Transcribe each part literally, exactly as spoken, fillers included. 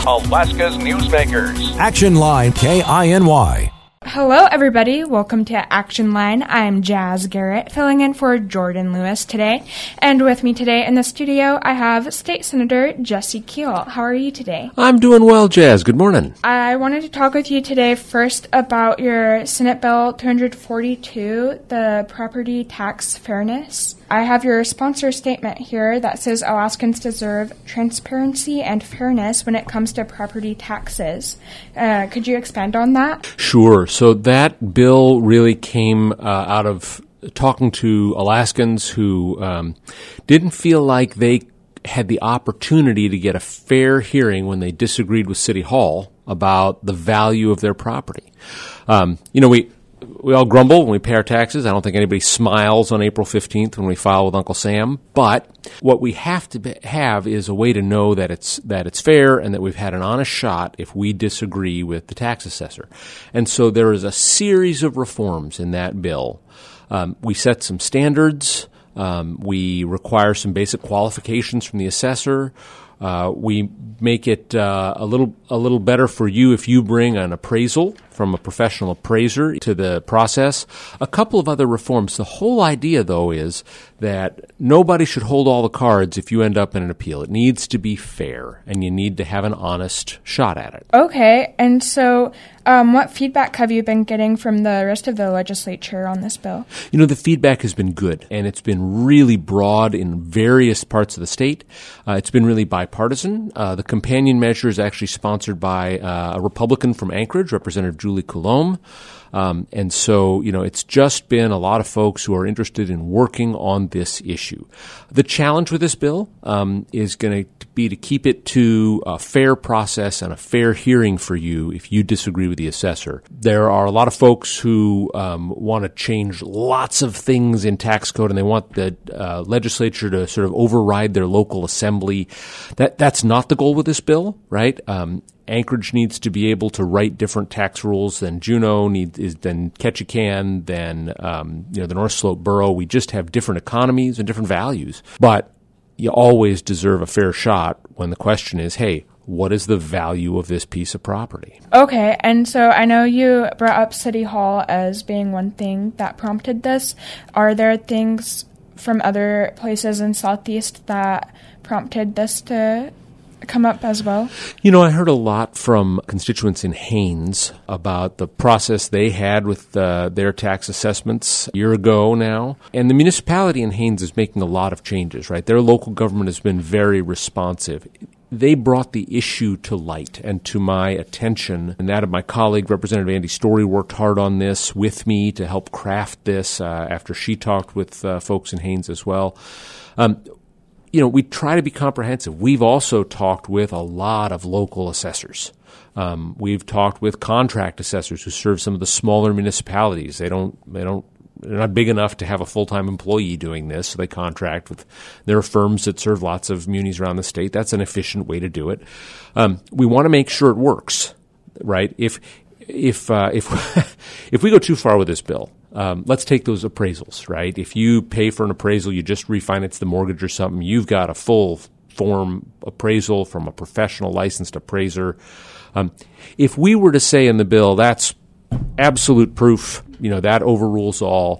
Alaska's newsmakers. Action Line K I N Y. Hello, everybody. Welcome to Action Line. I'm Jazz Garrett, filling in for Jordan Lewis today. And with me today in the studio, I have State Senator Jesse Keel. How are you today? I'm doing well, Jazz. Good morning. I wanted to talk with you today first about your Senate Bill two forty-two, the property tax fairness. I have your sponsor statement here that says Alaskans deserve transparency and fairness when it comes to property taxes. Uh, could you expand on that? Sure. So that bill really came uh, out of talking to Alaskans who um, didn't feel like they had the opportunity to get a fair hearing when they disagreed with City Hall about the value of their property. Um, you know, we... We all grumble when we pay our taxes. I don't think anybody smiles on April fifteenth when we file with Uncle Sam. But what we have to be, have is a way to know that it's that it's fair and that we've had an honest shot if we disagree with the tax assessor. And so there is a series of reforms in that bill. Um, we set some standards. Um, we require some basic qualifications from the assessor. Uh, we make it uh, a little a little better for you if you bring an appraisal from a professional appraiser to the process. A couple of other reforms. The whole idea, though, is that nobody should hold all the cards if you end up in an appeal. It needs to be fair, and you need to have an honest shot at it. Okay, and so um, what feedback have you been getting from the rest of the legislature on this bill? You know, the feedback has been good, and it's been really broad in various parts of the state. Uh, it's been really bipartisan. Uh, the companion measure is actually sponsored by uh, a Republican from Anchorage, Representative Julie Coulombe. Um, and so, you know, it's just been a lot of folks who are interested in working on this issue. The challenge with this bill um, is going to be to keep it to a fair process and a fair hearing for you if you disagree with the assessor. There are a lot of folks who um, want to change lots of things in tax code, and they want the uh, legislature to sort of override their local assembly. That that's not the goal with this bill, right? Um, Anchorage needs to be able to write different tax rules than Juneau, need, is, than Ketchikan, than um, you know the North Slope Borough. We just have different economies and different values. But you always deserve a fair shot when the question is, hey, what is the value of this piece of property? Okay, and so I know you brought up City Hall as being one thing that prompted this. Are there things from other places in Southeast that prompted this to come up as well? You know, I heard a lot from constituents in Haines about the process they had with uh, their tax assessments a year ago now. And the municipality in Haines is making a lot of changes, right? Their local government has been very responsive. They brought the issue to light and to my attention, and that of my colleague, Representative Andy Story, worked hard on this with me to help craft this uh, after she talked with uh, folks in Haines as well. Um, You know, we try to be comprehensive. We've also talked with a lot of local assessors. Um, we've talked with contract assessors who serve some of the smaller municipalities. They don't, they don't, they're not big enough to have a full-time employee doing this, so they contract with their firms that serve lots of munis around the state. That's an efficient way to do it. Um, we want to make sure it works, right? If, if, uh, if, if we go too far with this bill, Um, let's take those appraisals, right? If you pay for an appraisal, you just refinance the mortgage or something, you've got a full form appraisal from a professional licensed appraiser. Um, if we were to say in the bill, that's absolute proof, you know, that overrules all,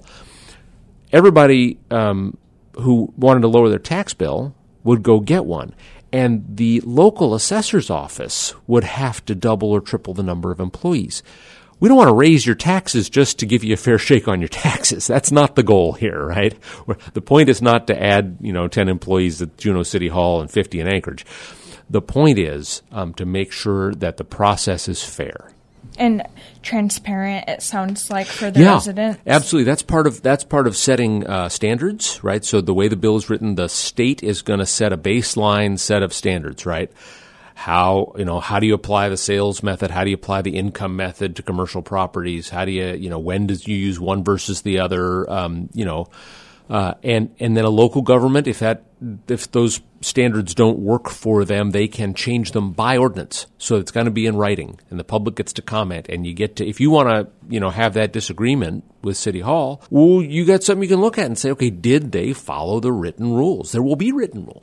everybody um, who wanted to lower their tax bill would go get one. And the local assessor's office would have to double or triple the number of employees. We don't want to raise your taxes just to give you a fair shake on your taxes. That's not the goal here, right? The point is not to add, you know, ten employees at Juneau City Hall and fifty in Anchorage. The point is um, to make sure that the process is fair. And transparent, it sounds like, for the yeah, residents. Absolutely. That's part of that's part of setting uh, standards, right? So the way the bill is written, the state is going to set a baseline set of standards, right? How, you know, how do you apply the sales method? How do you apply the income method to commercial properties? How do you, you know, when does you use one versus the other? Um, you know, uh, and, and then a local government, if that, if those standards don't work for them, they can change them by ordinance. So it's going to be in writing and the public gets to comment, and you get to, if you want to, you know, have that disagreement with City Hall, well, you got something you can look at and say, okay, did they follow the written rules? There will be written rules.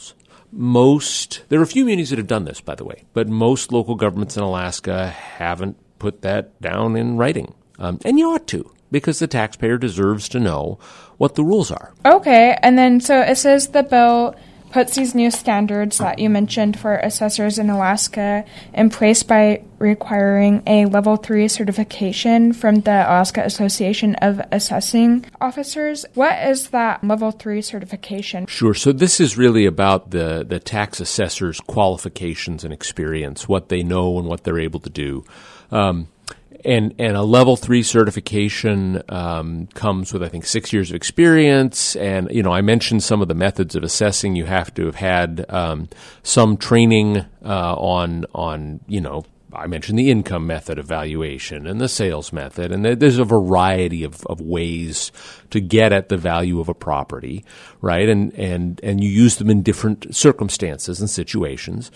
most, there are a few munis that have done this, by the way, but most local governments in Alaska haven't put that down in writing. Um, and you ought to, because the taxpayer deserves to know what the rules are. Okay, and then so it says the bill puts these new standards that you mentioned for assessors in Alaska in place by requiring a level three certification from the Alaska Association of Assessing Officers. What is that level three certification? Sure. So this is really about the, the tax assessor's qualifications and experience, what they know and what they're able to do. Um, And and a level three certification um, comes with, I think, six years of experience. And, you know, I mentioned some of the methods of assessing. You have to have had um, some training uh, on, on, you know, I mentioned the income method evaluation and the sales method. And there's a variety of, of ways to get at the value of a property, right? And, and, and you use them in different circumstances and situations.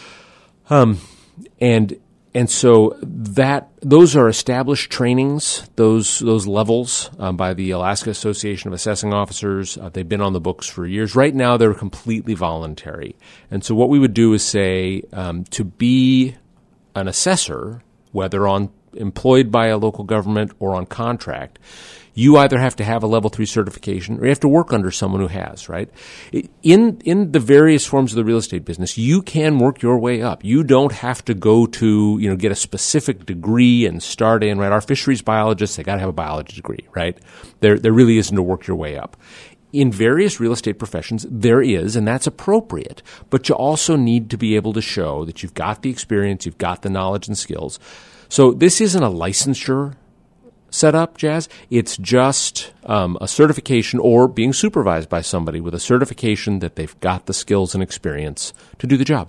Um, and And so that those are established trainings, those those levels um, by the Alaska Association of Assessing Officers. Uh, they've been on the books for years. Right now, they're completely voluntary. And so what we would do is say um, to be an assessor, whether on employed by a local government or on contract, you either have to have a level three certification or you have to work under someone who has, right? In in the various forms of the real estate business, you can work your way up. You don't have to go to, you know, get a specific degree and start in, right? Our fisheries biologists, they got to have a biology degree, right? There, there really isn't a work your way up. In various real estate professions, there is, and that's appropriate. But you also need to be able to show that you've got the experience, you've got the knowledge and skills. So this isn't a licensure set up, Jazz. It's just um, a certification or being supervised by somebody with a certification that they've got the skills and experience to do the job.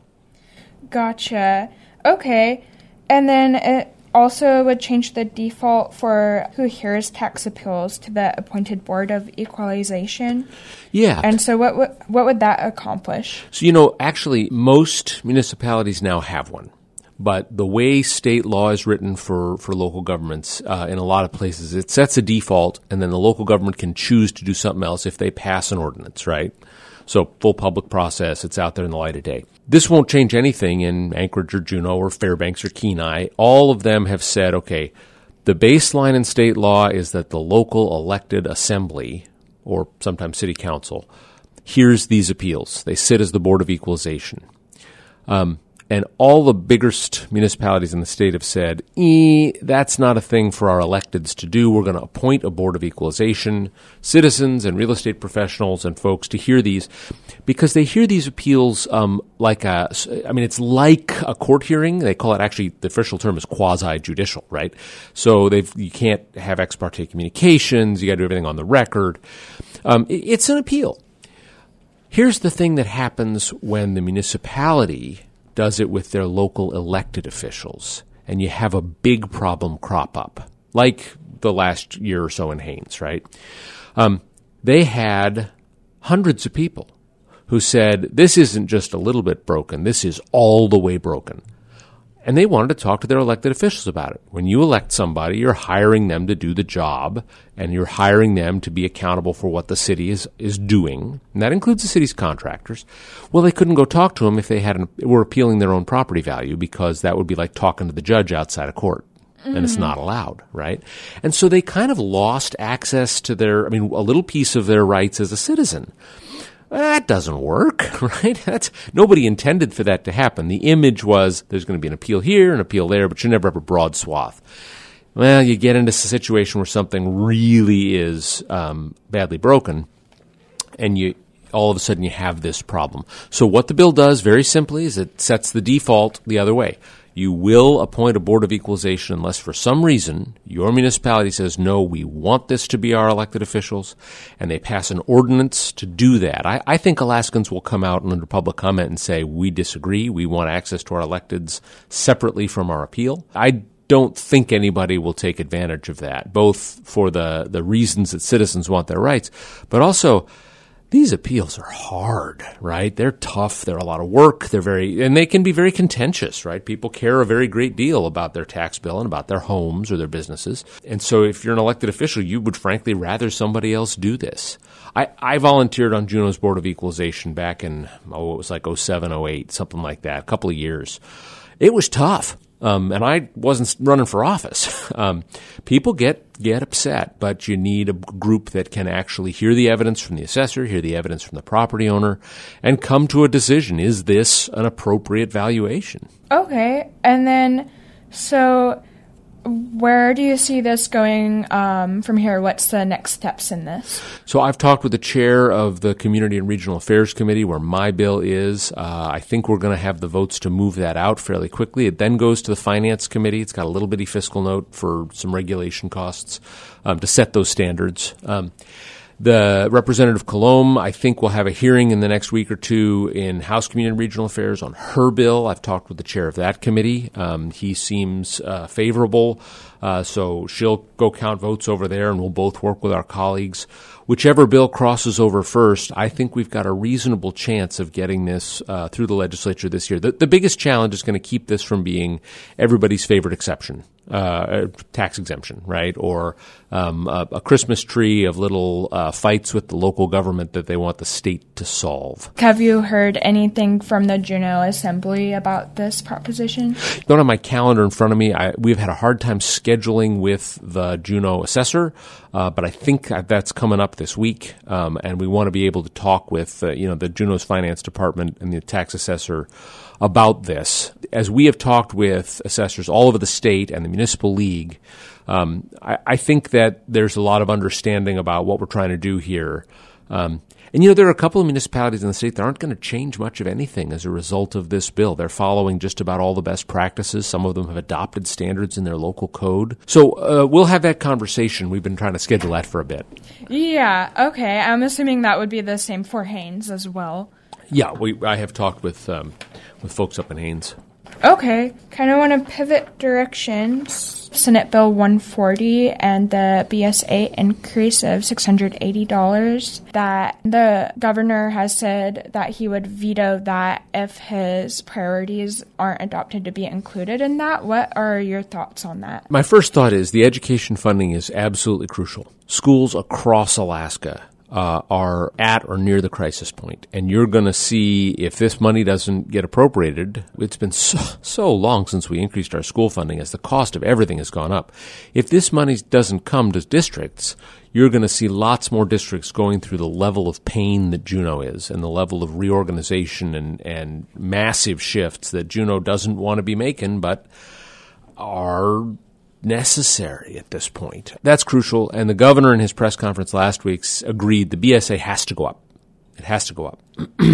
Gotcha. Okay. And then it also would change the default for who hears tax appeals to the appointed Board of Equalization. Yeah. And so what w- what would that accomplish? So, you know, actually, most municipalities now have one. But the way state law is written for, for local governments, uh, in a lot of places, it sets a default, and then the local government can choose to do something else if they pass an ordinance, right? So full public process, it's out there in the light of day. This won't change anything in Anchorage or Juneau or Fairbanks or Kenai. All of them have said, okay, the baseline in state law is that the local elected assembly, or sometimes city council, hears these appeals. They sit as the Board of Equalization. Um, And all the biggest municipalities in the state have said, eh, that's not a thing for our electeds to do. We're going to appoint a Board of Equalization, citizens and real estate professionals and folks to hear these, because they hear these appeals um, like a, I mean, it's like a court hearing. They call it, actually, the official term is quasi-judicial, right? So they've, you can't have ex parte communications. You got to do everything on the record. Um, it, it's an appeal. Here's the thing that happens when the municipality does it with their local elected officials, and you have a big problem crop up, like the last year or so in Haines, right? Um, they had hundreds of people who said, this isn't just a little bit broken, this is all the way broken. And they wanted to talk to their elected officials about it. When you elect somebody, you're hiring them to do the job, and you're hiring them to be accountable for what the city is, is doing, and that includes the city's contractors. Well, they couldn't go talk to them if they had an, were appealing their own property value, because that would be like talking to the judge outside of court, mm-hmm. and it's not allowed, right? And so they kind of lost access to their, I mean, a little piece of their rights as a citizen. That doesn't work, right? That's, nobody intended for that to happen. The image was there's going to be an appeal here, an appeal there, but you never have a broad swath. Well, you get into a situation where something really is um, badly broken, and you all of a sudden you have this problem. So what the bill does, very simply, is it sets the default the other way. You will appoint a Board of Equalization unless for some reason your municipality says, no, we want this to be our elected officials, and they pass an ordinance to do that. I, I think Alaskans will come out under public comment and say, we disagree, we want access to our electeds separately from our appeal. I don't think anybody will take advantage of that, both for the, the reasons that citizens want their rights, but also These appeals are hard, right? They're tough. They're a lot of work. They're very, and they can be very contentious, right? People care a very great deal about their tax bill and about their homes or their businesses. And so if you're an elected official, you would frankly rather somebody else do this. I, I volunteered on Juneau's Board of Equalization back in, oh, it was like oh seven, oh eight, something like that, a couple of years. It was tough. Um, and I wasn't running for office. um, people get get upset, but you need a group that can actually hear the evidence from the assessor, hear the evidence from the property owner, and come to a decision. Is this an appropriate valuation? Okay. And then, so where do you see this going um, from here? What's the next steps in this? So I've talked with the chair of the Community and Regional Affairs Committee where my bill is. Uh, I think we're going to have the votes to move that out fairly quickly. It then goes to the Finance Committee. It's got a little bitty fiscal note for some regulation costs um, to set those standards. Um, The Representative Colomb, I think, will have a hearing in the next week or two in House Community and Regional Affairs on her bill. I've talked with the chair of that committee. Um, he seems uh, favorable, uh, so she'll go count votes over there, and we'll both work with our colleagues. Whichever bill crosses over first, I think we've got a reasonable chance of getting this uh, through the legislature this year. The, the biggest challenge is going to keep this from being everybody's favorite exception. Uh, tax exemption, right? Or um, a, a Christmas tree of little uh, fights with the local government that they want the state to solve. Have you heard anything from the Juneau Assembly about this proposition? Don't have my calendar in front of me. I, we've had a hard time scheduling with the Juneau assessor, uh, but I think that's coming up this week, um, and we want to be able to talk with uh, you know the Juneau's finance department and the tax assessor about this. As we have talked with assessors all over the state and the municipal league, um, I, I think that there's a lot of understanding about what we're trying to do here. Um, and, you know, there are a couple of municipalities in the state that aren't going to change much of anything as a result of this bill. They're following just about all the best practices. Some of them have adopted standards in their local code. So uh, we'll have that conversation. We've been trying to schedule that for a bit. Yeah, okay. I'm assuming that would be the same for Haines as well. Yeah, we I have talked with um, with folks up in Haines. Okay, kind of want to pivot directions. Senate Bill one forty and the B S A increase of six hundred eighty dollars, that the governor has said that he would veto that if his priorities aren't adopted to be included in that. What are your thoughts on that? My first thought is the education funding is absolutely crucial. Schools across Alaska Uh, are at or near the crisis point. And you're going to see if this money doesn't get appropriated, it's been so, so long since we increased our school funding as the cost of everything has gone up. If this money doesn't come to districts, you're going to see lots more districts going through the level of pain that Juneau is and the level of reorganization and, and massive shifts that Juneau doesn't want to be making, but are necessary at this point. That's crucial, and the governor in his press conference last week agreed the B S A has to go up. It has to go up.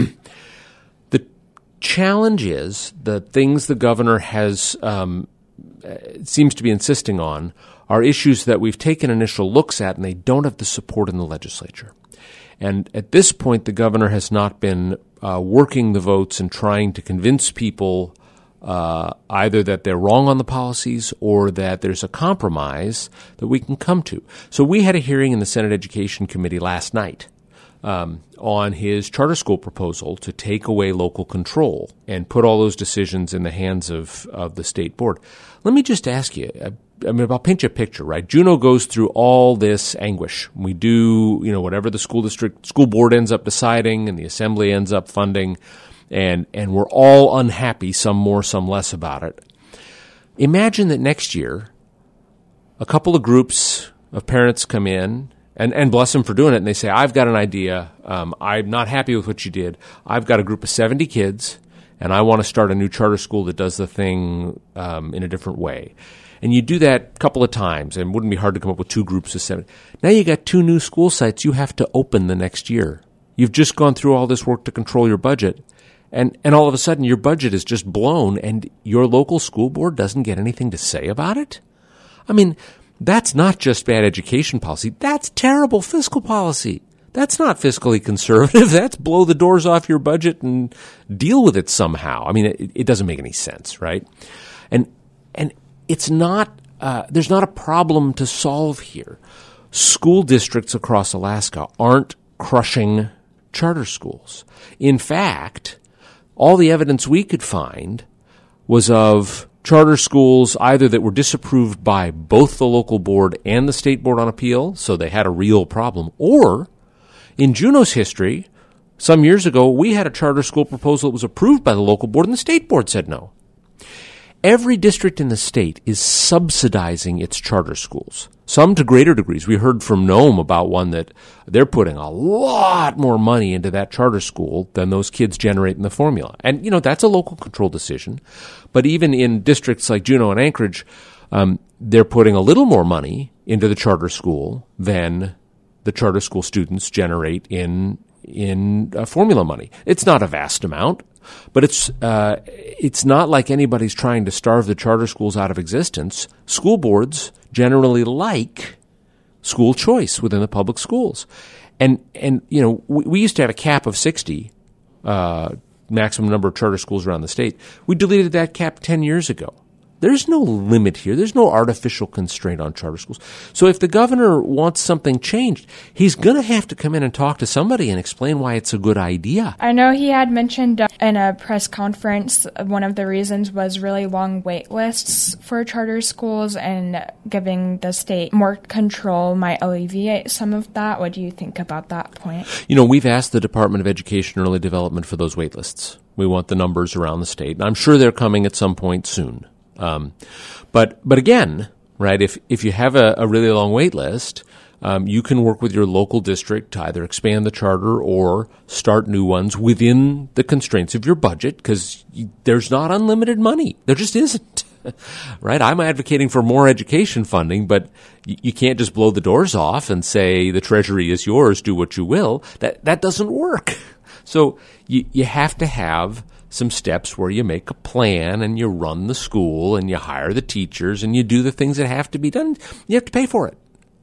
The challenge is the things the governor has um, seems to be insisting on are issues that we've taken initial looks at, and they don't have the support in the legislature. And at this point, the governor has not been uh, working the votes and trying to convince people Uh, either that they're wrong on the policies or that there's a compromise that we can come to. So we had a hearing in the Senate Education Committee last night um, on his charter school proposal to take away local control and put all those decisions in the hands of, of the state board. Let me just ask you, I, I mean, I'll paint you a picture, right? Juneau goes through all this anguish. We do, you know, whatever the school district, school board ends up deciding and the assembly ends up funding. And and we're all unhappy, some more, some less about it. Imagine that next year, a couple of groups of parents come in, and, and bless them for doing it, and they say, I've got an idea. Um, I'm not happy with what you did. I've got a group of seventy kids, and I want to start a new charter school that does the thing um, in a different way. And you do that a couple of times, and it wouldn't be hard to come up with two groups of seventy. Now you got two new school sites you have to open the next year. You've just gone through all this work to control your budget. And and all of a sudden your budget is just blown and your local school board doesn't get anything to say about it? I mean, that's not just bad education policy. That's terrible fiscal policy. That's not fiscally conservative. That's blow the doors off your budget and deal with it somehow. I mean, it, it doesn't make any sense, right? And and it's not uh, there's not a problem to solve here. School districts across Alaska aren't crushing charter schools. In fact, all the evidence we could find was of charter schools either that were disapproved by both the local board and the state board on appeal, so they had a real problem, or in Juneau's history, some years ago, we had a charter school proposal that was approved by the local board and the state board said no. Every district in the state is subsidizing its charter schools, some to greater degrees. We heard from Nome about one that they're putting a lot more money into that charter school than those kids generate in the formula. And, you know, that's a local control decision. But even in districts like Juneau and Anchorage, um, they're putting a little more money into the charter school than the charter school students generate in in uh, formula money. It's not a vast amount, but it's uh, it's not like anybody's trying to starve the charter schools out of existence. School boards generally like school choice within the public schools. And, and you know, we, we used to have a cap of sixty, uh, maximum number of charter schools around the state. We deleted that cap ten years ago. There's no limit here. There's no artificial constraint on charter schools. So if the governor wants something changed, he's going to have to come in and talk to somebody and explain why it's a good idea. I know he had mentioned in a press conference one of the reasons was really long wait lists for charter schools, and giving the state more control might alleviate some of that. What do you think about that point? You know, we've asked the Department of Education and Early Development for those wait lists. We want the numbers around the state, and I'm sure they're coming at some point soon. Um, but, but again, right, if, if you have a, a really long wait list, um, you can work with your local district to either expand the charter or start new ones within the constraints of your budget, because there's not unlimited money. There just isn't. Right? I'm advocating for more education funding, but you, you can't just blow the doors off and say the treasury is yours, do what you will. That, that doesn't work. So you, you have to have some steps where you make a plan and you run the school and you hire the teachers and you do the things that have to be done. You have to pay for it.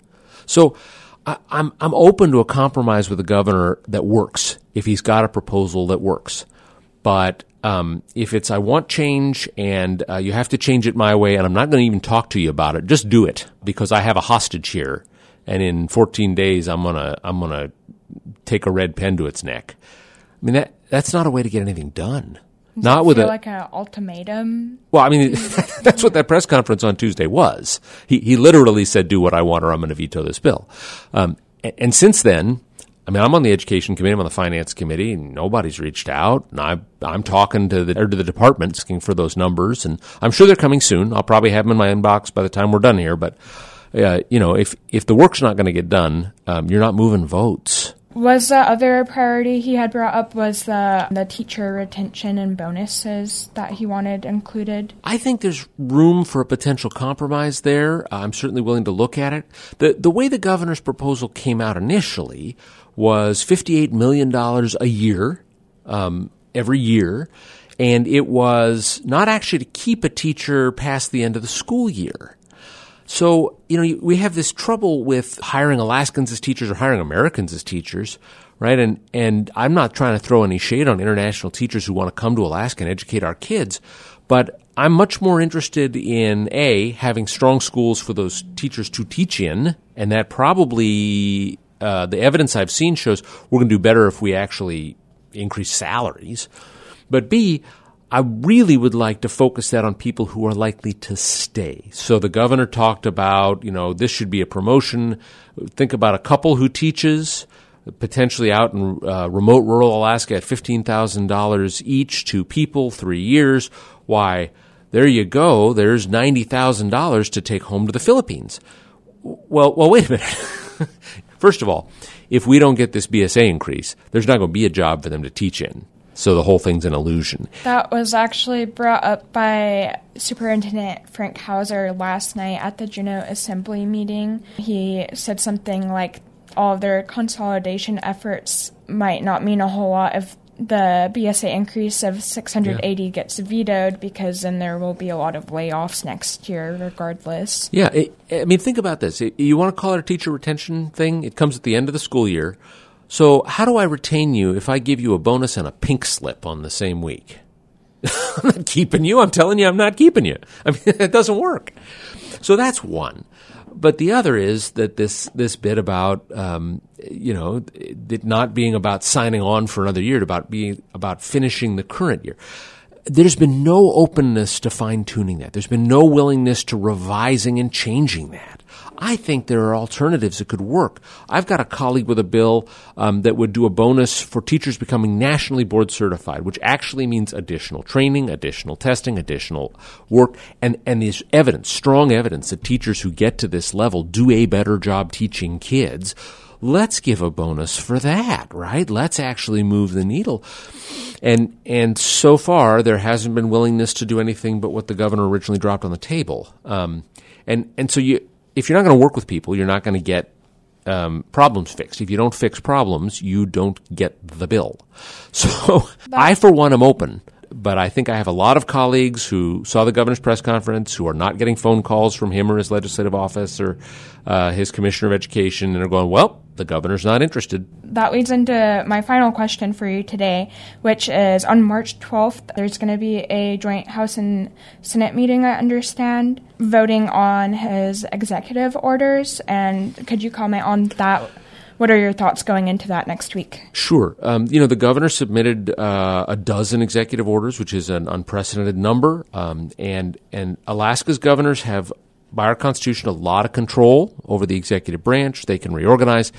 So I, I'm I'm open to a compromise with the governor that works if he's got a proposal that works. But um, if it's I want change and uh, you have to change it my way, and I'm not going to even talk to you about it, just do it, because I have a hostage here, and in fourteen days I'm gonna I'm gonna take a red pen to its neck. I mean, that that's not a way to get anything done. Does not it with feel a like an ultimatum. Well, I mean, that's what that press conference on Tuesday was. He he literally said, "Do what I want, or I'm going to veto this bill." Um, and, and since then, I mean, I'm on the education committee, I'm on the finance committee, and nobody's reached out. And I I'm talking to the or to the department asking for those numbers, and I'm sure they're coming soon. I'll probably have them in my inbox by the time we're done here. But uh, you know, if if the work's not going to get done, um, you're not moving votes. Was the other priority he had brought up was the the teacher retention and bonuses that he wanted included? I think there's room for a potential compromise there. I'm certainly willing to look at it. The the way the governor's proposal came out initially was fifty-eight million dollars a year, um, every year, and it was not actually to keep a teacher past the end of the school year. So, you know, we have this trouble with hiring Alaskans as teachers or hiring Americans as teachers, right? And and I'm not trying to throw any shade on international teachers who want to come to Alaska and educate our kids, but I'm much more interested in, A, having strong schools for those teachers to teach in, and that probably, uh, the evidence I've seen shows we're going to do better if we actually increase salaries. But B, I really would like to focus that on people who are likely to stay. So the governor talked about, you know, this should be a promotion. Think about a couple who teaches, potentially out in uh, remote rural Alaska at fifteen thousand dollars each, two people, three years. Why, there you go. There's ninety thousand dollars to take home to the Philippines. Well, well, wait a minute. First of all, if we don't get this B S A increase, there's not going to be a job for them to teach in. So the whole thing's an illusion. That was actually brought up by Superintendent Frank Hauser last night at the Juneau Assembly meeting. He said something like all of their consolidation efforts might not mean a whole lot if the B S A increase of six hundred eighty yeah. gets vetoed, because then there will be a lot of layoffs next year regardless. Yeah, it, I mean, think about this. You want to call it a teacher retention thing? It comes at the end of the school year. So how do I retain you if I give you a bonus and a pink slip on the same week? I'm not keeping you. I'm telling you I'm not keeping you. I mean, it doesn't work. So that's one. but the other is that this this bit about um, you know it not being about signing on for another year, about being about finishing the current year. There's been no openness to fine-tuning that. There's been no willingness to revising and changing that. I think there are alternatives that could work. I've got a colleague with a bill um, that would do a bonus for teachers becoming nationally board certified, which actually means additional training, additional testing, additional work, and, and there's evidence, strong evidence that teachers who get to this level do a better job teaching kids. Let's give a bonus for that, right? Let's actually move the needle. And and so far, there hasn't been willingness to do anything but what the governor originally dropped on the table. Um, and, and so you, if you're not going to work with people, you're not going to get um, problems fixed. If you don't fix problems, you don't get the bill. So I, for one, am open. But I think I have a lot of colleagues who saw the governor's press conference who are not getting phone calls from him or his legislative office or uh, his commissioner of education and are going, well, the governor's not interested. That leads into my final question for you today, which is on March twelfth, there's going to be a joint House and Senate meeting, I understand, voting on his executive orders. And could you comment on that? What are your thoughts going into that next week? Sure. Um, you know, the governor submitted uh, a dozen executive orders, which is an unprecedented number. Um, and, and Alaska's governors have, by our Constitution, a lot of control over the executive branch. They can reorganize.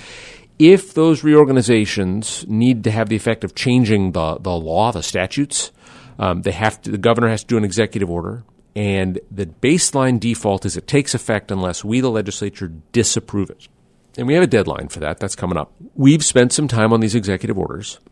If those reorganizations need to have the effect of changing the, the law, the statutes, um, they have to, the governor has to do an executive order. And the baseline default is it takes effect unless we, the legislature, disapprove it. And we have a deadline for that. That's coming up. We've spent some time on these executive orders,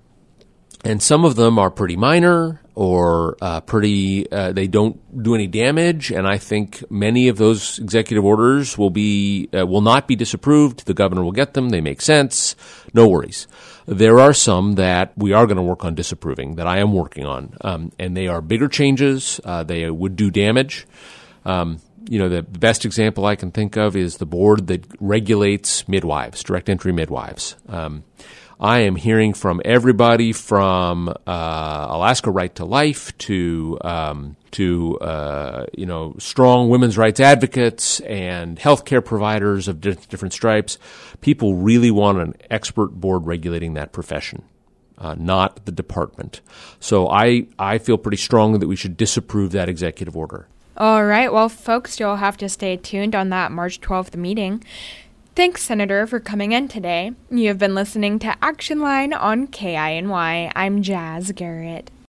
and some of them are pretty minor or uh, pretty, uh, they don't do any damage. And I think many of those executive orders will be, uh, will not be disapproved. The governor will get them. They make sense. No worries. There are some that we are going to work on disapproving, that I am working on. Um, and they are bigger changes. Uh, they would do damage. Um, You know, the best example I can think of is the board that regulates midwives, direct entry midwives. Um, I am hearing from everybody from uh, Alaska Right to Life to um, to uh, you know strong women's rights advocates and healthcare providers of di- different stripes. People really want an expert board regulating that profession, uh, not the department. So I I feel pretty strongly that we should disapprove that executive order. All right. Well, folks, you'll have to stay tuned on that March twelfth meeting. Thanks, Senator, for coming in today. You have been listening to Action Line on K I N Y. I'm Jazz Garrett.